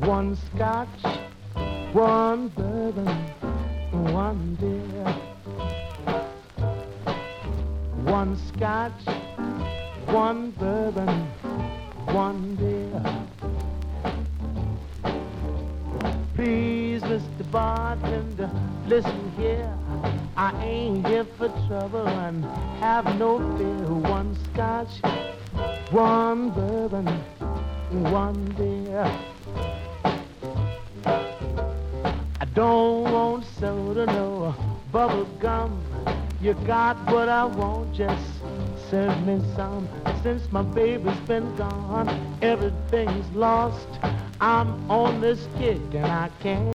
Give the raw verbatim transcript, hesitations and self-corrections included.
One scotch, one bourbon, one beer. One scotch, one bourbon, one beer. Please, Mister Bartender, listen here. I ain't here for trouble and have no fear. One scotch, one bourbon, one beer. I don't want soda, no bubble gum. You got what I want, just serve me some. Since my baby's been gone, everything's lost. I'm on this kick and I can't